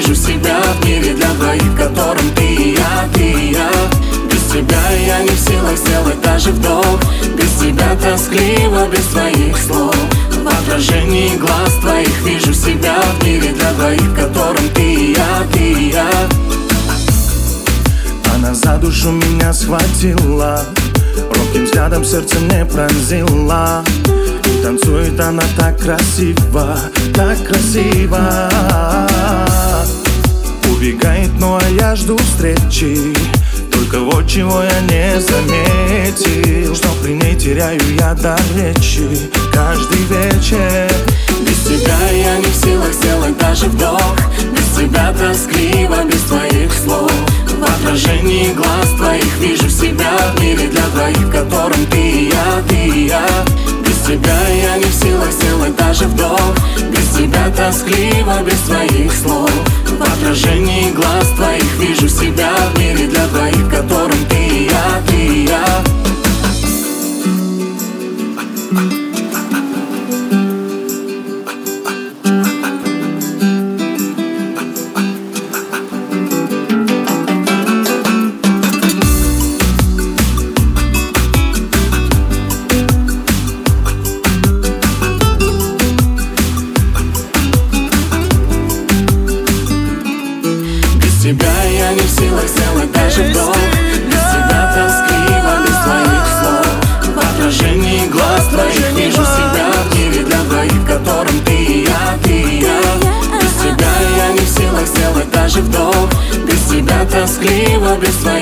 вижу себя в мире для двоих, в котором ты и я, ты и я. Без тебя я не в силах сделать даже вдох. Без тебя тоскливо, без твоих слов. В отражении глаз твоих вижу себя в мире для двоих, в котором ты и я, ты и я. Она за душу меня схватила, робким взглядом сердце мне пронзила. И танцует она так красиво, так красиво. Убегает, ну а я жду встречи. Только вот чего я не заметил, что при ней теряю я дар речи каждый вечер. Без тебя я не в силах сделать даже вдох. Без тебя тоскливо, без твоих слов. В отражении глаз твоих вижу себя в мире для двоих, в котором ты и я, ты и я. Без тебя я не в силах сделать даже вдох. Без тебя тоскливо, без твоих слов. В отражении глаз твоих вижу себя в мире для двоих, в котором ты и я, ты и я. Без тебя я не в силах сделать даже вдох. Без тебя тоскливо, без твоих слов. В отражении глаз твоих вижу себя в мире для двоих, в котором ты и я, ты и я. Без тебя я не в силах сделать даже вдох. Без тебя тоскливо, без твоих